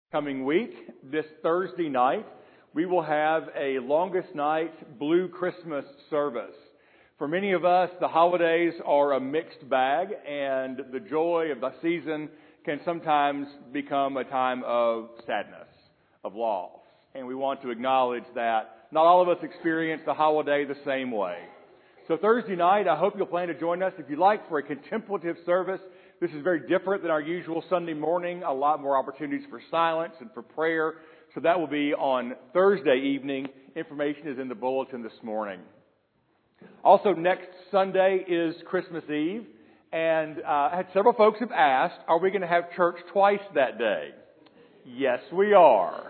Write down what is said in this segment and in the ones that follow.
Coming week, this Thursday night, we will have a longest night Blue Christmas service. For many of us, the holidays are a mixed bag, and the joy of the season can sometimes become a time of sadness, of loss. And we want to acknowledge that not all of us experience the holiday the same way. So Thursday night, I hope you'll plan to join us, if you like, for a contemplative service. This is very different than our usual Sunday morning. A lot more opportunities for silence and for prayer. So that will be on Thursday evening. Information is in the bulletin this morning. Also, next Sunday is Christmas Eve. And I had several folks have asked, are we going to have church twice that day? Yes, we are.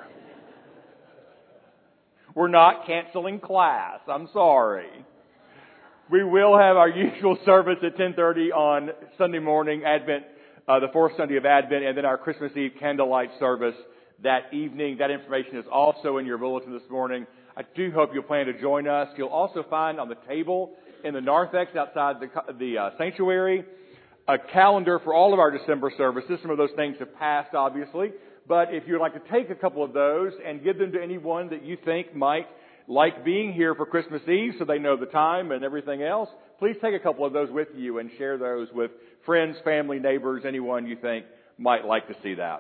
We're not canceling class. I'm sorry. We will have our usual service at 10:30 on Sunday morning, Advent, the fourth Sunday of Advent, and then our Christmas Eve candlelight service that evening. That information is also in your bulletin this morning. I do hope you'll plan to join us. You'll also find on the table in the narthex outside the sanctuary a calendar for all of our December services. Some of those things have passed, obviously, but if you'd like to take a couple of those and give them to anyone that you think might like being here for Christmas Eve so they know the time and everything else, please take a couple of those with you and share those with friends, family, neighbors, anyone you think might like to see that.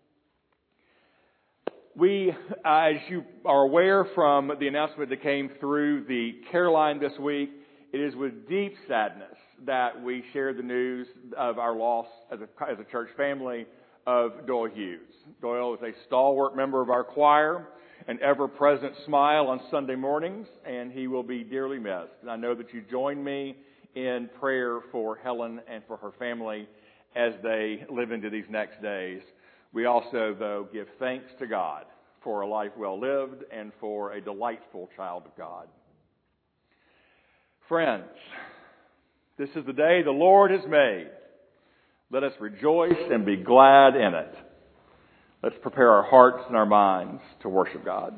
We, as you are aware from the announcement that came through the care line this week, it is with deep sadness that we share the news of our loss as a church family of Doyle Hughes. Doyle is a stalwart member of our choir, an ever-present smile on Sunday mornings, and he will be dearly missed. And I know that you join me in prayer for Helen and for her family as they live into these next days. We also, though, give thanks to God for a life well lived and for a delightful child of God. Friends, this is the day the Lord has made. Let us rejoice and be glad in it. Let's prepare our hearts and our minds to worship God.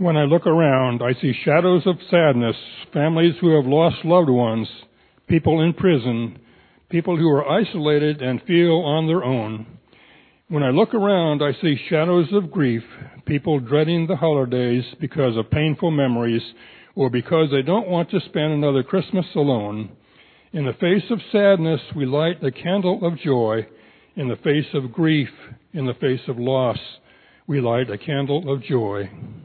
When I look around, I see shadows of sadness, families who have lost loved ones, people in prison, people who are isolated and feel on their own. When I look around, I see shadows of grief, people dreading the holidays because of painful memories or because they don't want to spend another Christmas alone. In the face of sadness, we light the candle of joy. In the face of grief, in the face of loss, we light a candle of joy.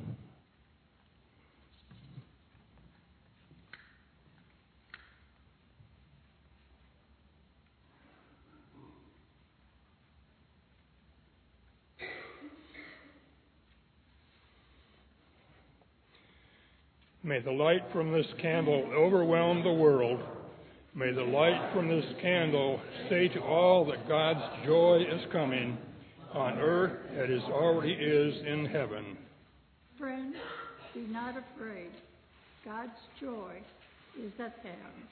May the light from this candle overwhelm the world. May the light from this candle say to all that God's joy is coming on earth as it already is in heaven. Friends, be not afraid. God's joy is at hand.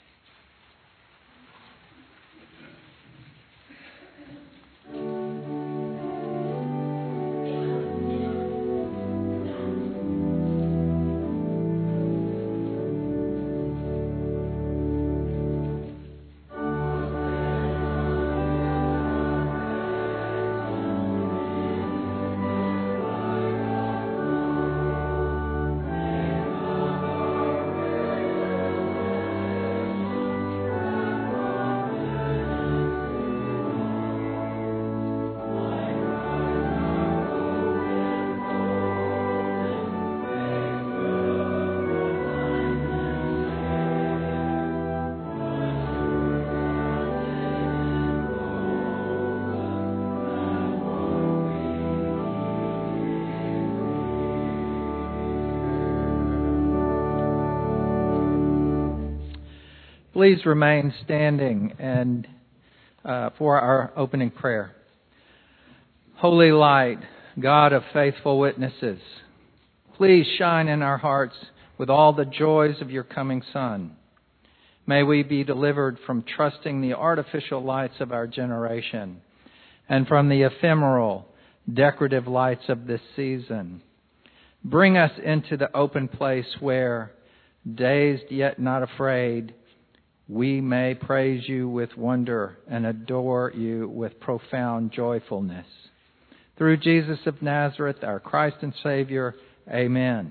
Please remain standing and for our opening prayer. Holy light, God of faithful witnesses, please shine in our hearts with all the joys of your coming Son. May we be delivered from trusting the artificial lights of our generation and from the ephemeral, decorative lights of this season. Bring us into the open place where, dazed yet not afraid, we may praise you with wonder and adore you with profound joyfulness. Through Jesus of Nazareth, our Christ and Savior, amen.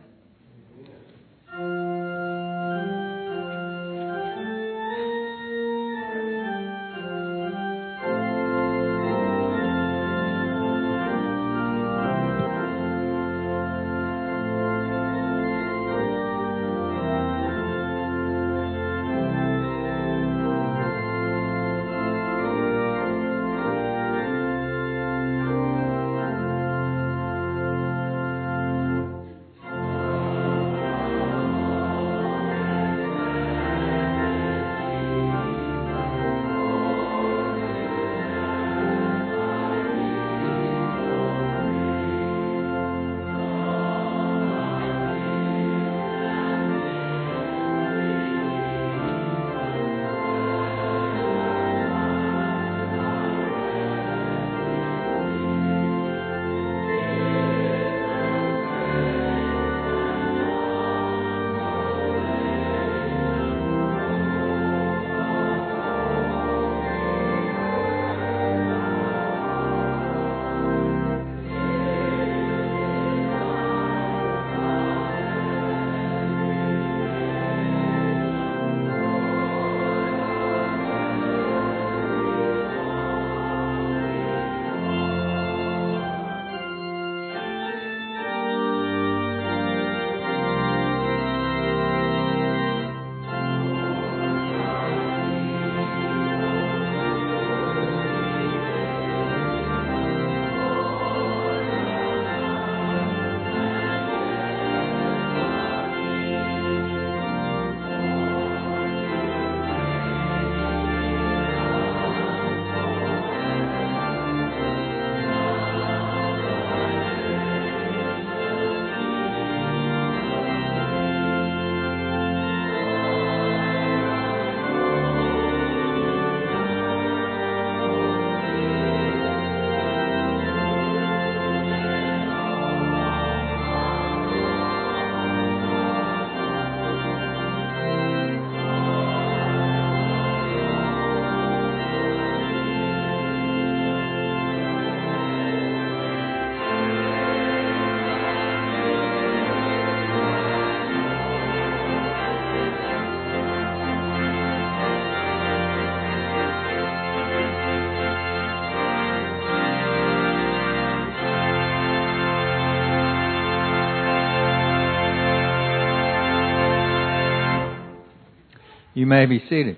You may be seated.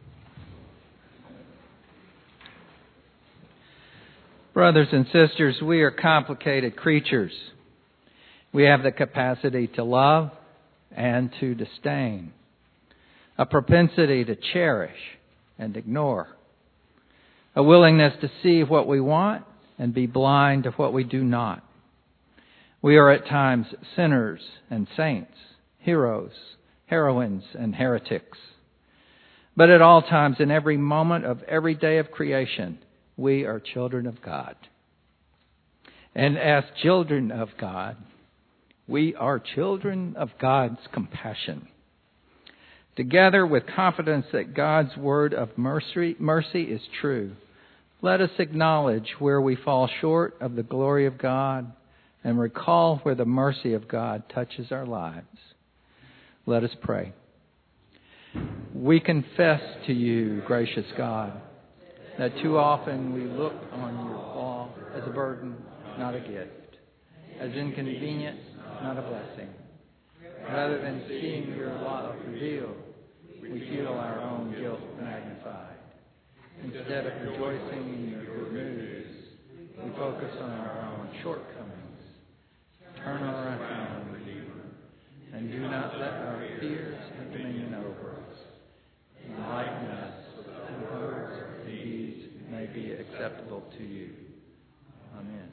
Brothers and sisters, we are complicated creatures. We have the capacity to love and to disdain, a propensity to cherish and ignore, a willingness to see what we want and be blind to what we do not. We are at times sinners and saints, heroes, heroines, and heretics. But at all times, in every moment of every day of creation, we are children of God. And as children of God, we are children of God's compassion. Together with confidence that God's word of mercy is true, let us acknowledge where we fall short of the glory of God and recall where the mercy of God touches our lives. Let us pray. We confess to you, gracious God, that too often we look on your law as a burden, not a gift, as inconvenient, not a blessing. Rather than seeing your love revealed, we feel our own guilt magnified. Instead of rejoicing in your good news, we focus on our own shortcomings. Turn our eyes on Redeemer, and do not let our fears have dominion over us. Enlighten us that words and deeds may be acceptable to you. Amen.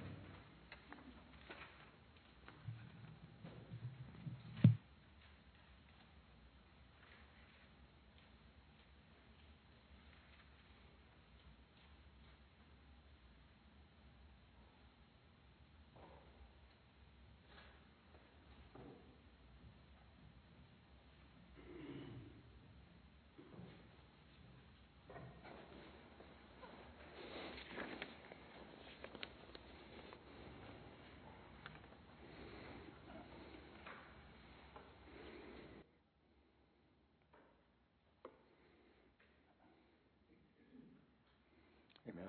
Amen.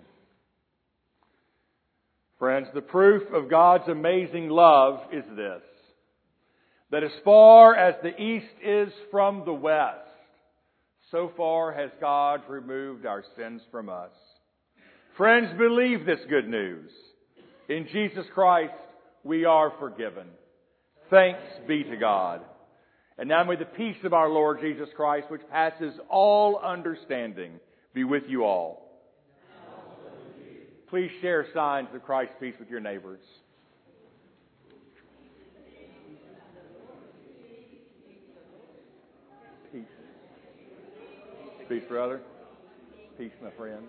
Friends, the proof of God's amazing love is this: that as far as the east is from the west, so far has God removed our sins from us. Friends, believe this good news. In Jesus Christ, we are forgiven. Thanks be to God. And now may the peace of our Lord Jesus Christ, which passes all understanding, be with you all. Please share signs of Christ's peace with your neighbors. Peace. Peace, brother. Peace, my friend.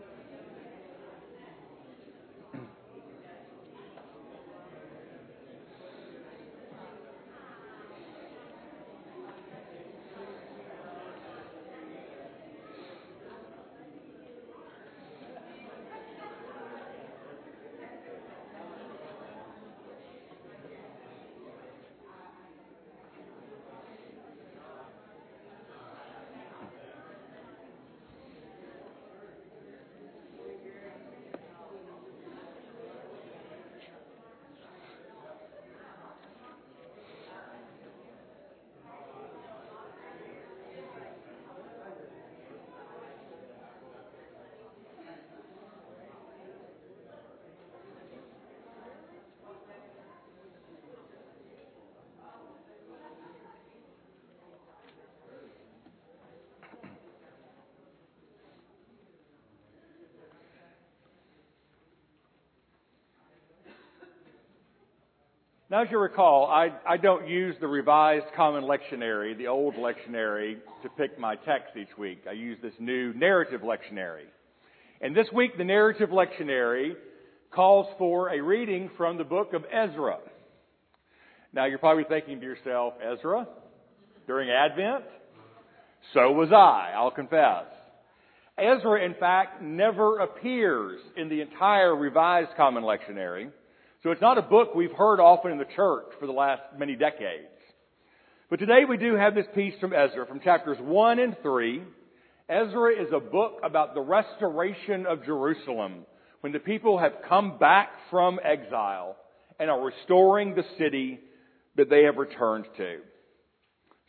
Now, as you recall, I don't use the Revised Common Lectionary, the old lectionary, to pick my text each week. I use this new narrative lectionary. And this week, the narrative lectionary calls for a reading from the book of Ezra. Now, you're probably thinking to yourself, Ezra? During Advent? So was I'll confess. Ezra, in fact, never appears in the entire Revised Common Lectionary. So it's not a book we've heard often in the church for the last many decades. But today we do have this piece from Ezra, from chapters 1 and 3. Ezra is a book about the restoration of Jerusalem, when the people have come back from exile and are restoring the city that they have returned to.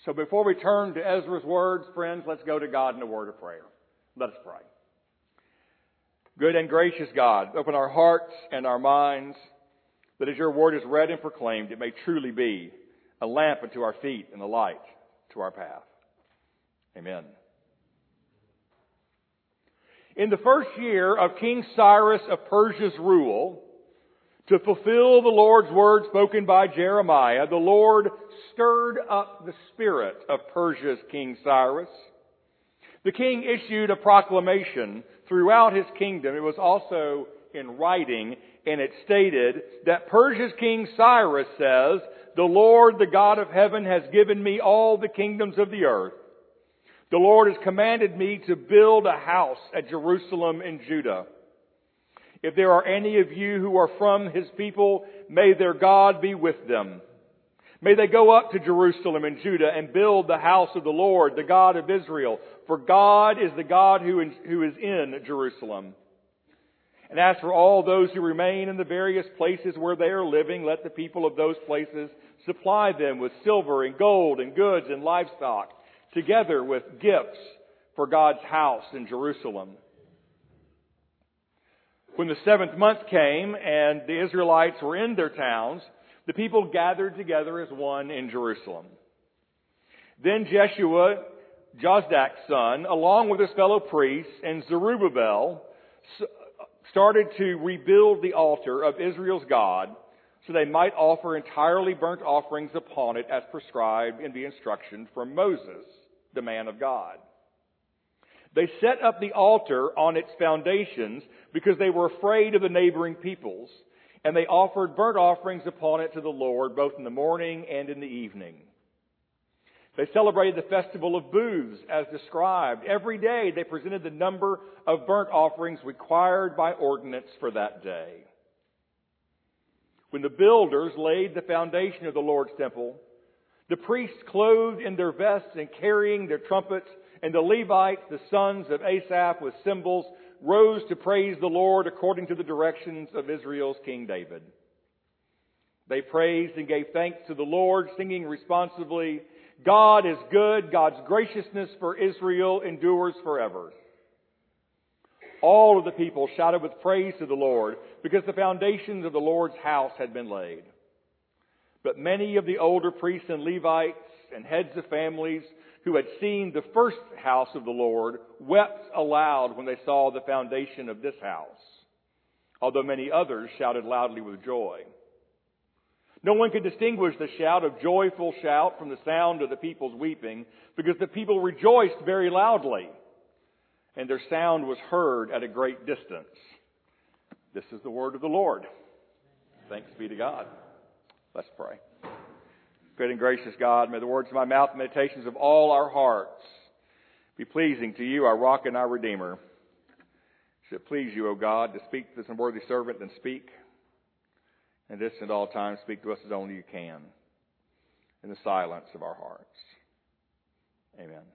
So before we turn to Ezra's words, friends, let's go to God in a word of prayer. Let us pray. Good and gracious God, open our hearts and our minds, that as your word is read and proclaimed, it may truly be a lamp unto our feet and a light to our path. Amen. In the first year of King Cyrus of Persia's rule, to fulfill the Lord's word spoken by Jeremiah, the Lord stirred up the spirit of Persia's King Cyrus. The king issued a proclamation throughout his kingdom. It was also in writing, and it stated that Persia's King Cyrus says, "The Lord, the God of heaven, has given me all the kingdoms of the earth. The Lord has commanded me to build a house at Jerusalem in Judah. If there are any of you who are from his people, may their God be with them. May they go up to Jerusalem and Judah and build the house of the Lord, the God of Israel. For God is the God who is in Jerusalem. And as for all those who remain in the various places where they are living, let the people of those places supply them with silver and gold and goods and livestock, together with gifts for God's house in Jerusalem." When the 7th month came and the Israelites were in their towns, the people gathered together as one in Jerusalem. Then Jeshua, Jozdak's son, along with his fellow priests, and Zerubbabel, started to rebuild the altar of Israel's God, so they might offer entirely burnt offerings upon it as prescribed in the instruction from Moses, the man of God. They set up the altar on its foundations because they were afraid of the neighboring peoples, and they offered burnt offerings upon it to the Lord both in the morning and in the evening. They celebrated the festival of booths as described. Every day they presented the number of burnt offerings required by ordinance for that day. When the builders laid the foundation of the Lord's temple, the priests, clothed in their vests and carrying their trumpets, and the Levites, the sons of Asaph, with cymbals, rose to praise the Lord according to the directions of Israel's King David. They praised and gave thanks to the Lord, singing responsively, "God is good, God's graciousness for Israel endures forever." All of the people shouted with praise to the Lord, because the foundations of the Lord's house had been laid. But many of the older priests and Levites and heads of families who had seen the first house of the Lord wept aloud when they saw the foundation of this house, although many others shouted loudly with joy. No one could distinguish the shout of joyful shout from the sound of the people's weeping, because the people rejoiced very loudly, and their sound was heard at a great distance. This is the word of the Lord. Thanks be to God. Let's pray. Good and gracious God, may the words of my mouth and meditations of all our hearts be pleasing to you, our rock and our redeemer. Should it please you, O God, to speak to this unworthy servant, then speak. And this at all times speak to us as only you can, in the silence of our hearts. Amen.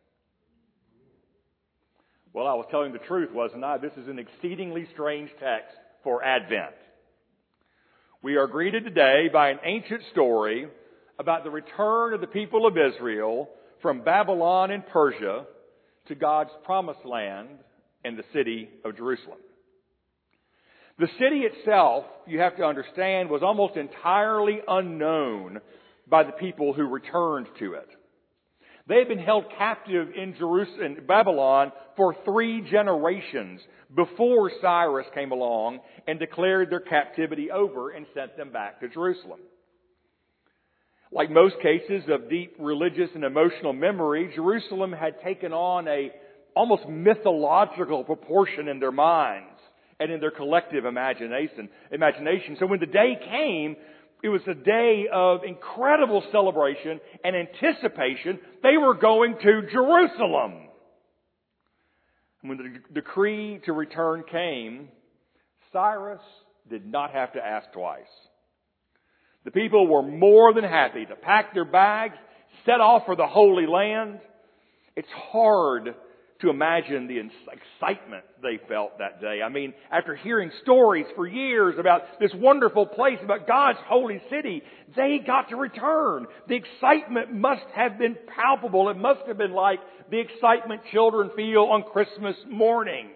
Well, I was telling the truth, wasn't I? This is an exceedingly strange text for Advent. We are greeted today by an ancient story about the return of the people of Israel from Babylon and Persia to God's promised land and the city of Jerusalem. The city itself, you have to understand, was almost entirely unknown by the people who returned to it. They had been held captive in Jerusalem, Babylon, for 3 generations before Cyrus came along and declared their captivity over and sent them back to Jerusalem. Like most cases of deep religious and emotional memory, Jerusalem had taken on a almost mythological proportion in their minds and in their collective imagination. So when the day came, it was a day of incredible celebration and anticipation. They were going to Jerusalem. And when the decree to return came, Cyrus did not have to ask twice. The people were more than happy to pack their bags, set off for the Holy Land. It's hard to imagine the excitement they felt that day. I mean, after hearing stories for years about this wonderful place, about God's holy city, they got to return. The excitement must have been palpable. It must have been like the excitement children feel on Christmas morning.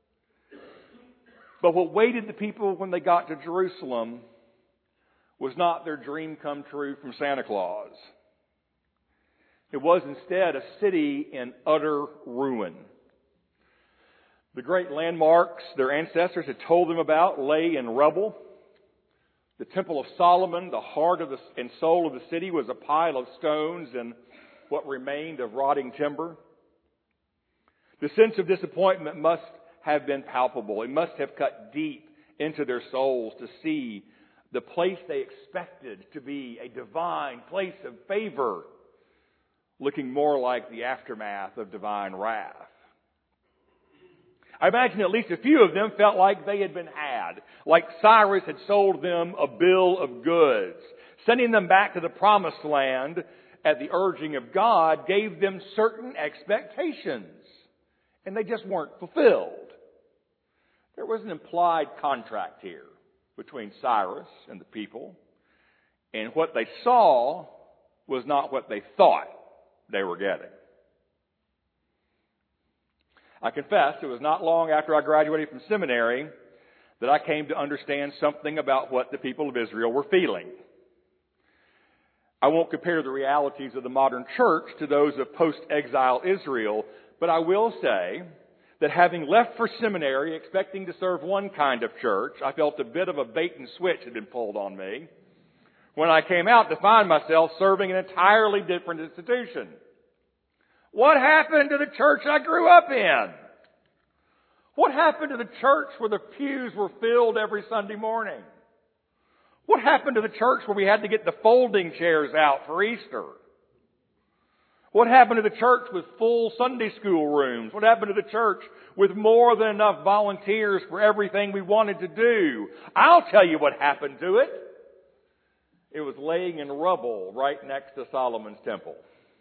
But what waited the people when they got to Jerusalem was not their dream come true from Santa Claus. It was instead a city in utter ruin. The great landmarks their ancestors had told them about lay in rubble. The Temple of Solomon, the heart of and soul of the city, was a pile of stones and what remained of rotting timber. The sense of disappointment must have been palpable. It must have cut deep into their souls to see the place they expected to be a divine place of favor looking more like the aftermath of divine wrath. I imagine at least a few of them felt like they had been had, like Cyrus had sold them a bill of goods. Sending them back to the promised land at the urging of God gave them certain expectations, and they just weren't fulfilled. There was an implied contract here between Cyrus and the people, and what they saw was not what they thought they were getting. I confess it was not long after I graduated from seminary that I came to understand something about what the people of Israel were feeling. I won't compare the realities of the modern church to those of post-exile Israel, but I will say that having left for seminary expecting to serve one kind of church, I felt a bit of a bait and switch had been pulled on me when I came out to find myself serving an entirely different institution. What happened to the church I grew up in? What happened to the church where the pews were filled every Sunday morning? What happened to the church where we had to get the folding chairs out for Easter? What happened to the church with full Sunday school rooms? What happened to the church with more than enough volunteers for everything we wanted to do? I'll tell you what happened to it. It was laying in rubble right next to Solomon's temple.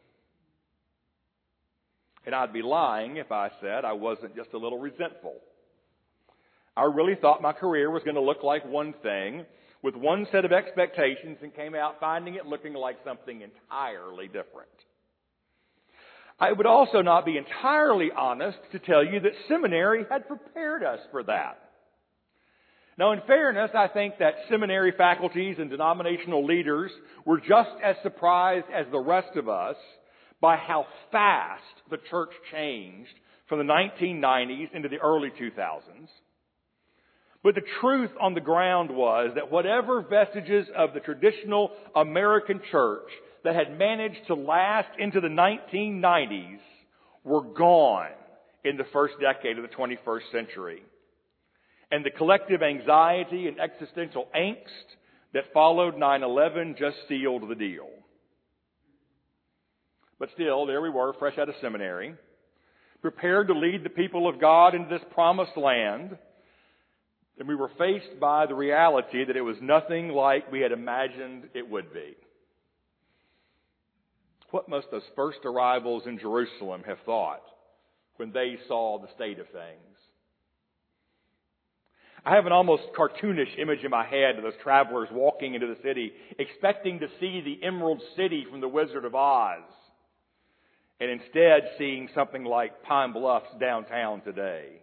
And I'd be lying if I said I wasn't just a little resentful. I really thought my career was going to look like one thing with one set of expectations and came out finding it looking like something entirely different. I would also not be entirely honest to tell you that seminary had prepared us for that. Now, in fairness, I think that seminary faculties and denominational leaders were just as surprised as the rest of us by how fast the church changed from the 1990s into the early 2000s. But the truth on the ground was that whatever vestiges of the traditional American church that had managed to last into the 1990s were gone in the first decade of the 21st century. And the collective anxiety and existential angst that followed 9/11 just sealed the deal. But still, there we were, fresh out of seminary, prepared to lead the people of God into this promised land. And we were faced by the reality that it was nothing like we had imagined it would be. What must those first arrivals in Jerusalem have thought when they saw the state of things? I have an almost cartoonish image in my head of those travelers walking into the city, expecting to see the Emerald City from The Wizard of Oz, and instead seeing something like Pine Bluff's downtown today.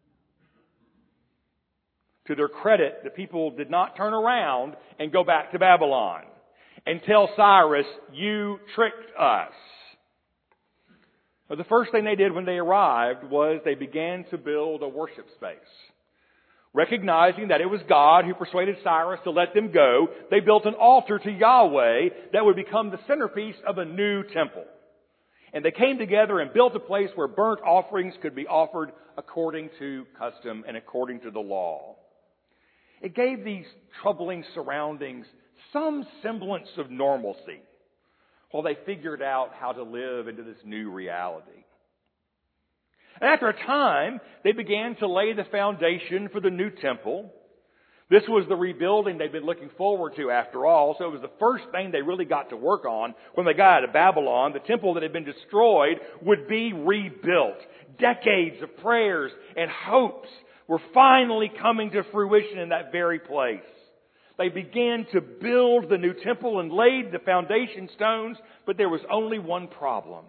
To their credit, the people did not turn around and go back to Babylon and tell Cyrus, "You tricked us." But the first thing they did when they arrived was they began to build a worship space. Recognizing that it was God who persuaded Cyrus to let them go, they built an altar to Yahweh that would become the centerpiece of a new temple. And they came together and built a place where burnt offerings could be offered according to custom and according to the law. It gave these troubling surroundings some semblance of normalcy while they figured out how to live into this new reality. And after a time, they began to lay the foundation for the new temple. This was the rebuilding they'd been looking forward to after all, so it was the first thing they really got to work on when they got out of Babylon. The temple that had been destroyed would be rebuilt. Decades of prayers and hopes were finally coming to fruition in that very place. They began to build the new temple and laid the foundation stones, but there was only one problem.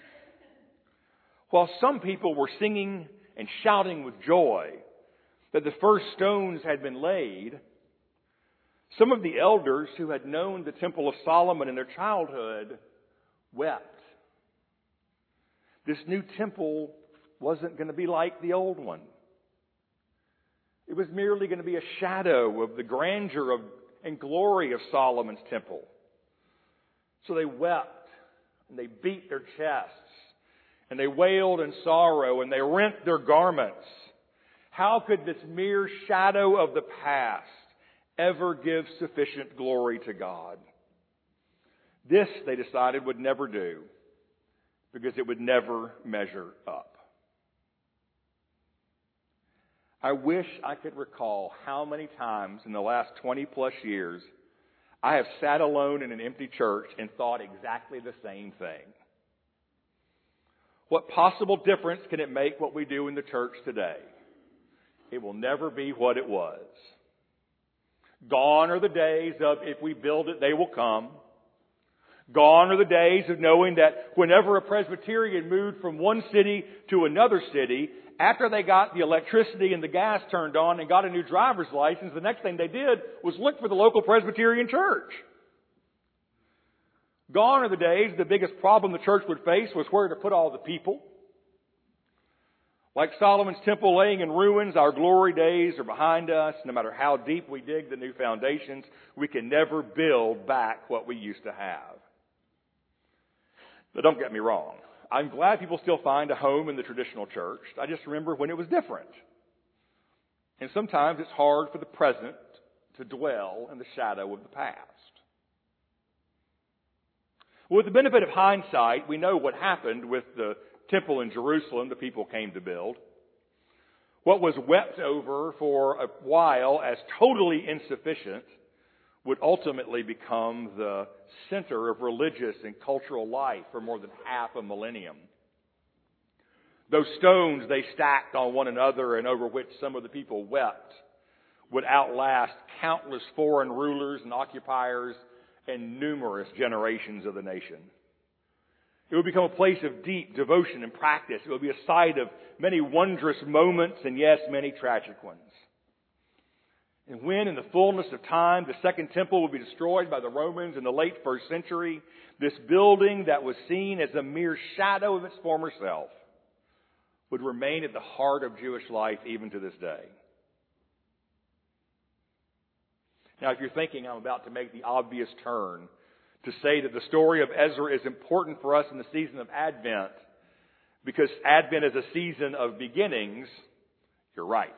While some people were singing and shouting with joy that the first stones had been laid, some of the elders who had known the Temple of Solomon in their childhood wept. This new temple wasn't going to be like the old one. It was merely going to be a shadow of the grandeur and glory of Solomon's temple. So they wept and they beat their chests and they wailed in sorrow and they rent their garments. How could this mere shadow of the past ever give sufficient glory to God? This, they decided, would never do because it would never measure up. I wish I could recall how many times in the last 20 plus years I have sat alone in an empty church and thought exactly the same thing. What possible difference can it make what we do in the church today? It will never be what it was. Gone are the days of if we build it, they will come. Gone are the days of knowing that whenever a Presbyterian moved from one city to another city, after they got the electricity and the gas turned on and got a new driver's license, the next thing they did was look for the local Presbyterian church. Gone are the days the biggest problem the church would face was where to put all the people. Like Solomon's temple laying in ruins, our glory days are behind us. No matter how deep we dig the new foundations, we can never build back what we used to have. But don't get me wrong. I'm glad people still find a home in the traditional church. I just remember when it was different. And sometimes it's hard for the present to dwell in the shadow of the past. With the benefit of hindsight, we know what happened with the temple in Jerusalem the people came to build. What was wept over for a while as totally insufficient would ultimately become the center of religious and cultural life for more than half a millennium. Those stones they stacked on one another and over which some of the people wept would outlast countless foreign rulers and occupiers and numerous generations of the nation. It would become a place of deep devotion and practice. It would be a site of many wondrous moments and, yes, many tragic ones. And when, in the fullness of time, the Second Temple would be destroyed by the Romans in the late first century, this building that was seen as a mere shadow of its former self would remain at the heart of Jewish life even to this day. Now, if you're thinking I'm about to make the obvious turn to say that the story of Ezra is important for us in the season of Advent because Advent is a season of beginnings, you're right.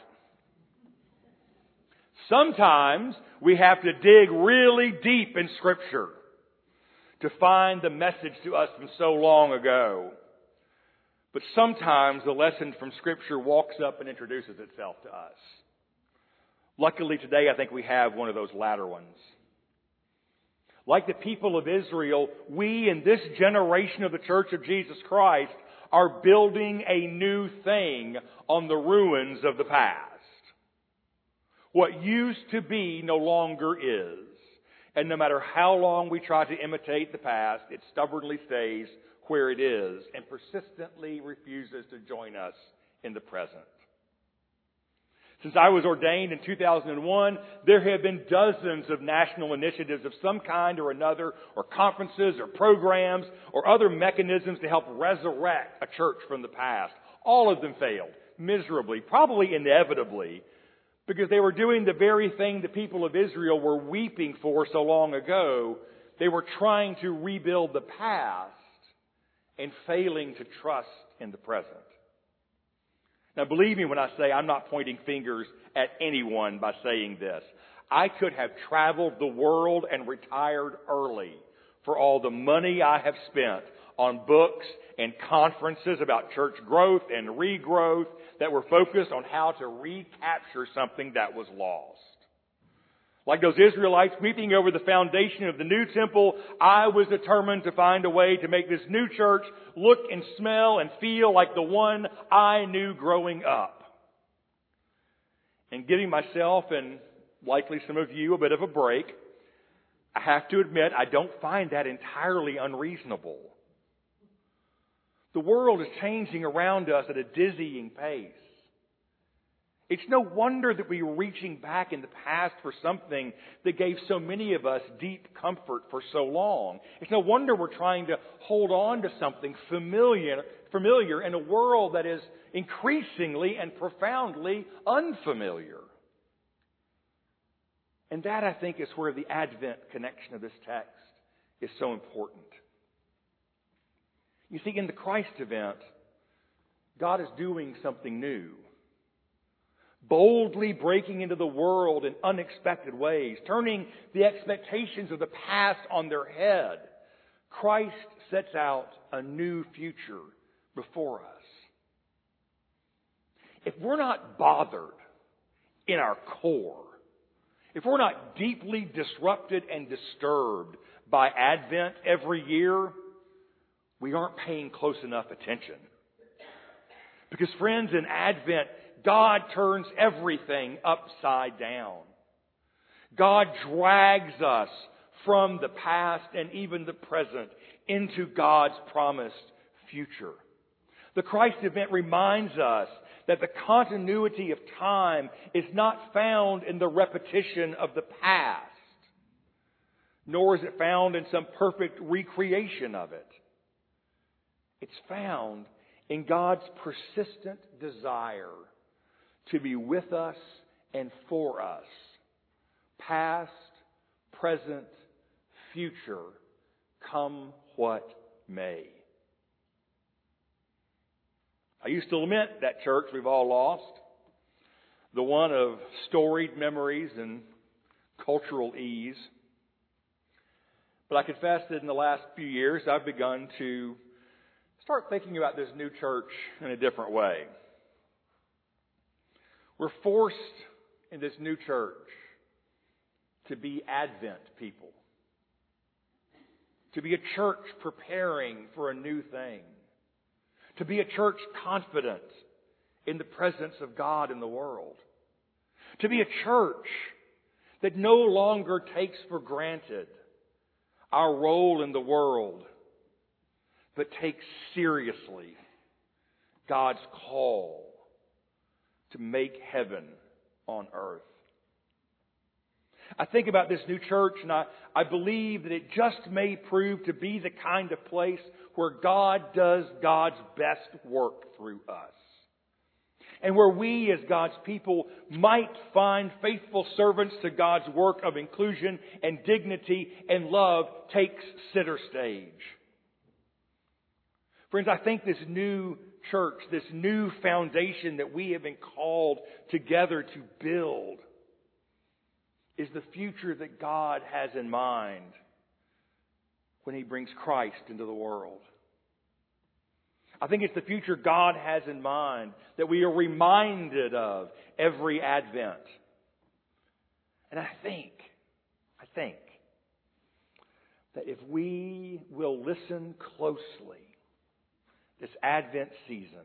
Sometimes we have to dig really deep in Scripture to find the message to us from so long ago. But sometimes the lesson from Scripture walks up and introduces itself to us. Luckily today I think we have one of those latter ones. Like the people of Israel, we in this generation of the Church of Jesus Christ are building a new thing on the ruins of the past. What used to be no longer is. And no matter how long we try to imitate the past, it stubbornly stays where it is and persistently refuses to join us in the present. Since I was ordained in 2001, there have been dozens of national initiatives of some kind or another, or conferences or programs or other mechanisms to help resurrect a church from the past. All of them failed miserably, probably inevitably, because they were doing the very thing the people of Israel were weeping for so long ago. They were trying to rebuild the past and failing to trust in the present. Now, believe me when I say I'm not pointing fingers at anyone by saying this. I could have traveled the world and retired early for all the money I have spent on books and conferences about church growth and regrowth that were focused on how to recapture something that was lost. Like those Israelites weeping over the foundation of the new temple, I was determined to find a way to make this new church look and smell and feel like the one I knew growing up. And giving myself, and likely some of you, a bit of a break, I have to admit I don't find that entirely unreasonable. The world is changing around us at a dizzying pace. It's no wonder that we are reaching back in the past for something that gave so many of us deep comfort for so long. It's no wonder we're trying to hold on to something familiar in a world that is increasingly and profoundly unfamiliar. And that, I think, is where the Advent connection of this text is so important. You see, in the Christ event, God is doing something new. Boldly breaking into the world in unexpected ways, turning the expectations of the past on their head. Christ sets out a new future before us. If we're not bothered in our core, if we're not deeply disrupted and disturbed by Advent every year, we aren't paying close enough attention. Because friends, in Advent, God turns everything upside down. God drags us from the past and even the present into God's promised future. The Christ event reminds us that the continuity of time is not found in the repetition of the past, nor is it found in some perfect recreation of it. It's found in God's persistent desire to be with us and for us, past, present, future, come what may. I used to lament that church we've all lost, the one of storied memories and cultural ease. But I confess that in the last few years, I've begun to start thinking about this new church in a different way. We're forced in this new church to be Advent people, to be a church preparing for a new thing, to be a church confident in the presence of God in the world, to be a church that no longer takes for granted our role in the world, but takes seriously God's call to make heaven on earth. I think about this new church, and I believe that it just may prove to be the kind of place where God does God's best work through us. And where we as God's people might find faithful servants to God's work of inclusion and dignity and love takes center stage. Friends, I think this new church, this new foundation that we have been called together to build, is the future that God has in mind when He brings Christ into the world. I think it's the future God has in mind that we are reminded of every Advent. And I think that if we will listen closely this Advent season,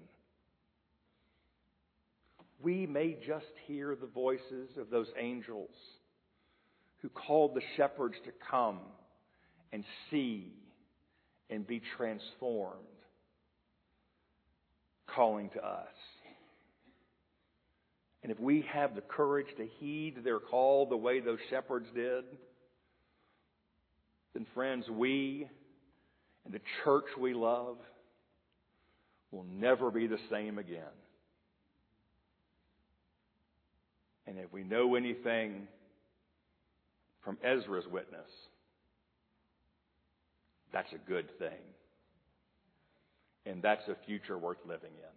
we may just hear the voices of those angels who called the shepherds to come and see and be transformed, calling to us. And if we have the courage to heed their call the way those shepherds did, then friends, we and the church we love will never be the same again. And if we know anything from Ezra's witness, that's a good thing. And that's a future worth living in.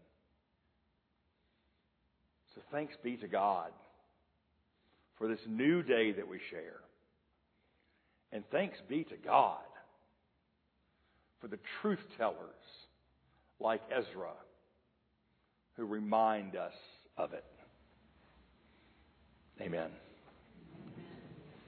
So thanks be to God for this new day that we share. And thanks be to God for the truth tellers like Ezra who remind us of it. Amen.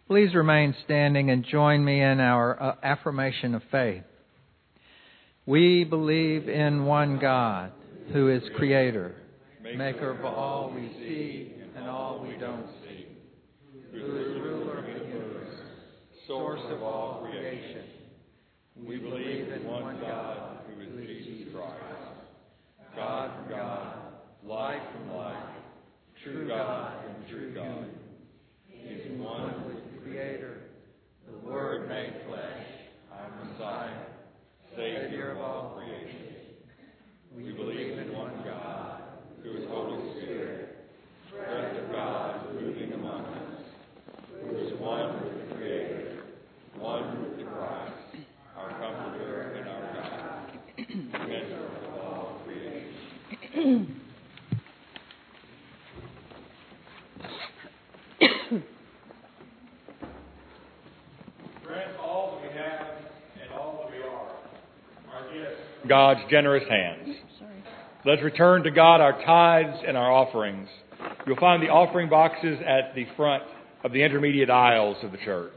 Please remain standing and join me in our affirmation of faith. We believe in one God, who is Creator, Maker of all we see and all we don't see, who is ruler of the universe, source of all creation. We believe in one God, who is Jesus Christ, God from God, light from light, true God from true God. He is one with the Creator, the Word made flesh, our Messiah, Savior of all creation. We believe in one God, who is Holy Spirit, breath of God moving among us, who is one with the Creator, one with the Christ, our Comforter and our God, Mentor of all creation. Friends, all that we have and all that we are gifts from God's generous hands. Let's return to God our tithes and our offerings. You'll find the offering boxes at the front of the intermediate aisles of the church.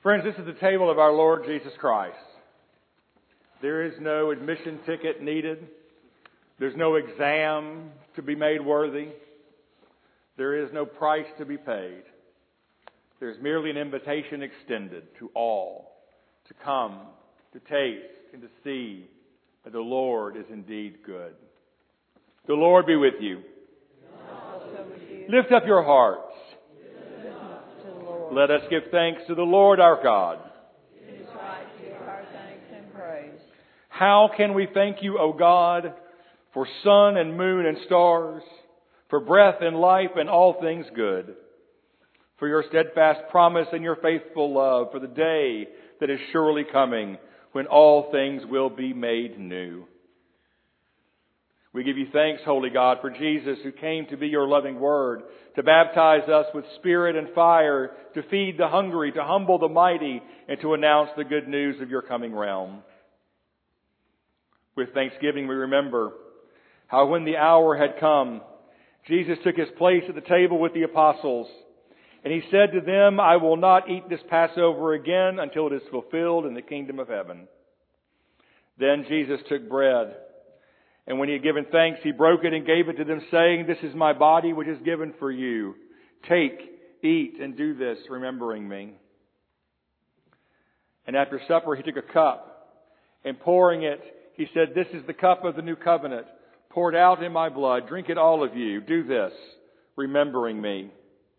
Friends, this is the table of our Lord Jesus Christ. There is no admission ticket needed. There's no exam to be made worthy. There is no price to be paid. There's merely an invitation extended to all to come, to taste, and to see that the Lord is indeed good. The Lord be with you. Lift up your hearts. Let us give thanks to the Lord our God. It is right to give our thanks and praise. How can we thank you, O God, for sun and moon and stars, for breath and life and all things good, for your steadfast promise and your faithful love, for the day that is surely coming when all things will be made new. We give you thanks, Holy God, for Jesus, who came to be your loving word, to baptize us with spirit and fire, to feed the hungry, to humble the mighty, and to announce the good news of your coming realm. With thanksgiving, we remember how when the hour had come, Jesus took his place at the table with the apostles, and he said to them, I will not eat this Passover again until it is fulfilled in the kingdom of heaven. Then Jesus took bread, and when he had given thanks, he broke it and gave it to them, saying, This is my body which is given for you. Take, eat, and do this, remembering me. And after supper, he took a cup, and pouring it, he said, This is the cup of the new covenant, poured out in my blood. Drink it, all of you. Do this, remembering me.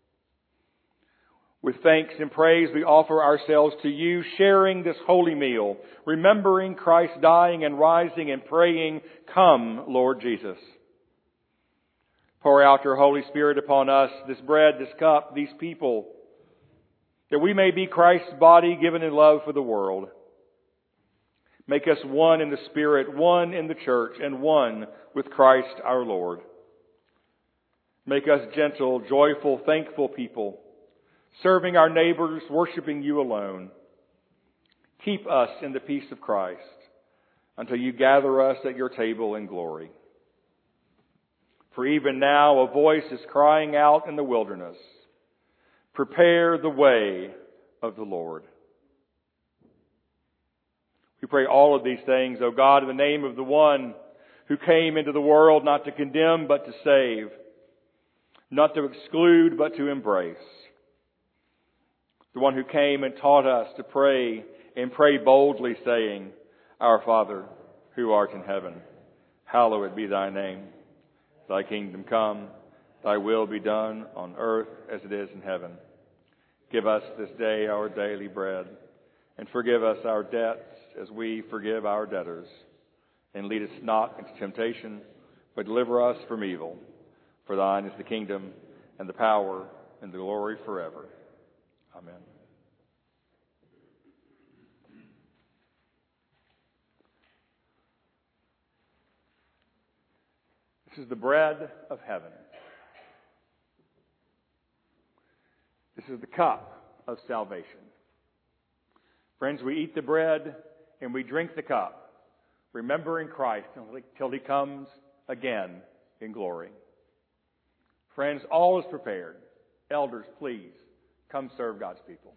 With thanks and praise, we offer ourselves to you, sharing this holy meal, remembering Christ dying and rising and praying, Come, Lord Jesus. Pour out your Holy Spirit upon us, this bread, this cup, these people, that we may be Christ's body given in love for the world. Make us one in the Spirit, one in the church, and one with Christ our Lord. Make us gentle, joyful, thankful people, serving our neighbors, worshiping you alone. Keep us in the peace of Christ until you gather us at your table in glory. For even now a voice is crying out in the wilderness, Prepare the way of the Lord. We pray all of these things, O God, in the name of the one who came into the world not to condemn but to save, not to exclude but to embrace. The one who came and taught us to pray and pray boldly, saying, Our Father, who art in heaven, hallowed be thy name. Thy kingdom come, thy will be done on earth as it is in heaven. Give us this day our daily bread, and forgive us our debts as we forgive our debtors. And lead us not into temptation, but deliver us from evil. For thine is the kingdom, and the power, and the glory forever. Amen. This is the bread of heaven. This is the cup of salvation. Friends, we eat the bread and we drink the cup, remembering Christ till he comes again in glory. Friends, all is prepared. Elders, please, come serve God's people.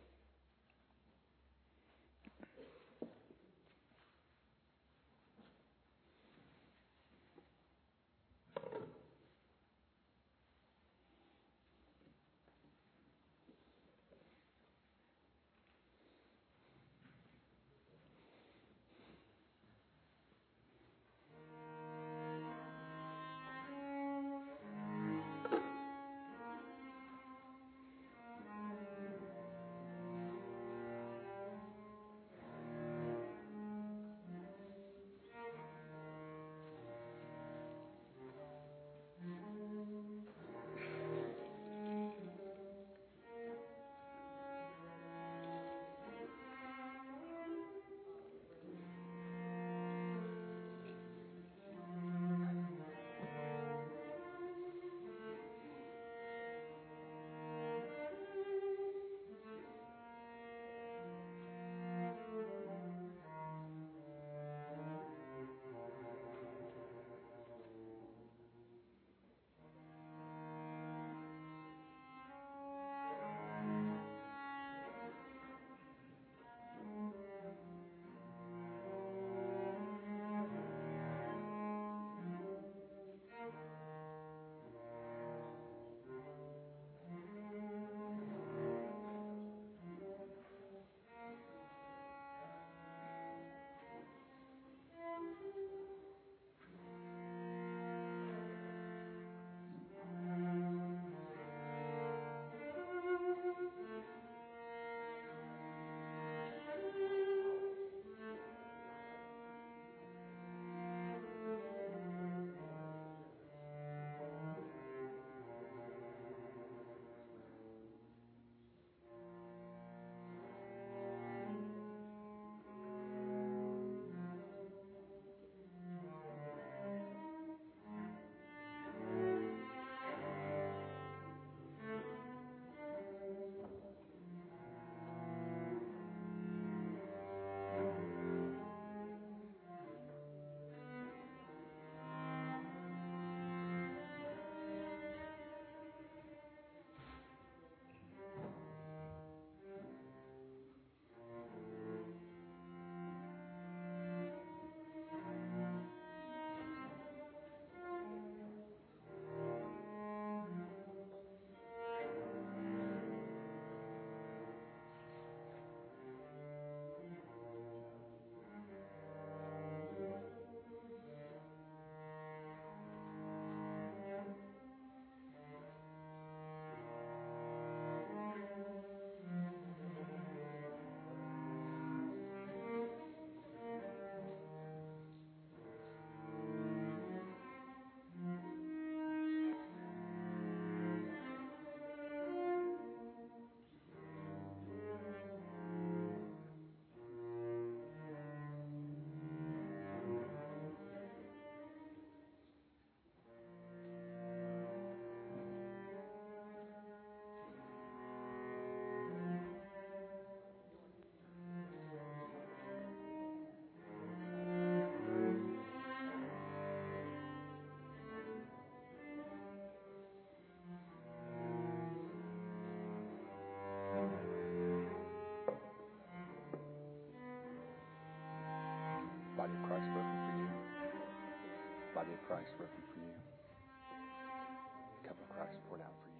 Christ broken for you. The cup of Christ poured out for you.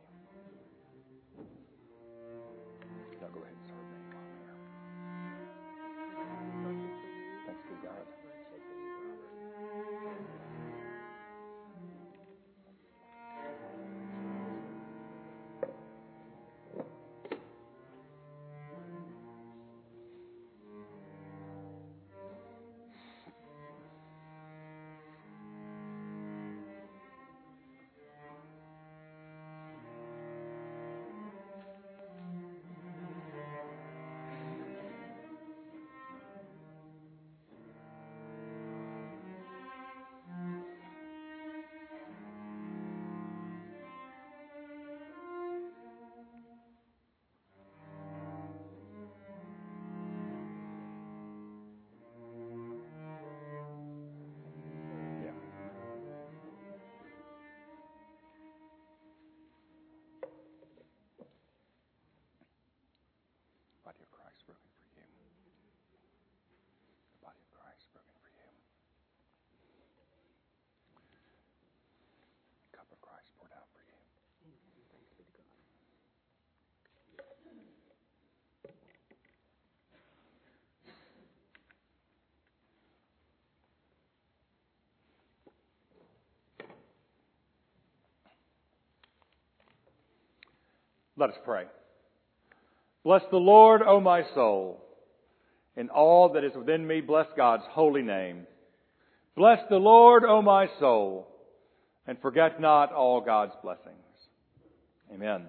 Now go ahead and serve me while I'm here. Thanks be to God. Body of Christ broken for you. The body of Christ broken for you. The cup of Christ poured out for you. Thanks be to God. Let us pray. Bless the Lord, O my soul, and all that is within me, bless God's holy name. Bless the Lord, O my soul, and forget not all God's blessings. Amen.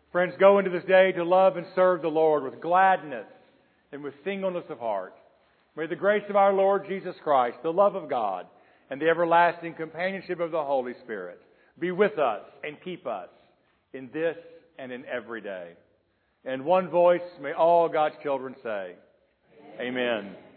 Friends, go into this day to love and serve the Lord with gladness and with singleness of heart. May the grace of our Lord Jesus Christ, the love of God, and the everlasting companionship of the Holy Spirit be with us and keep us in this and in every day. And one voice, may all God's children say, Amen. Amen.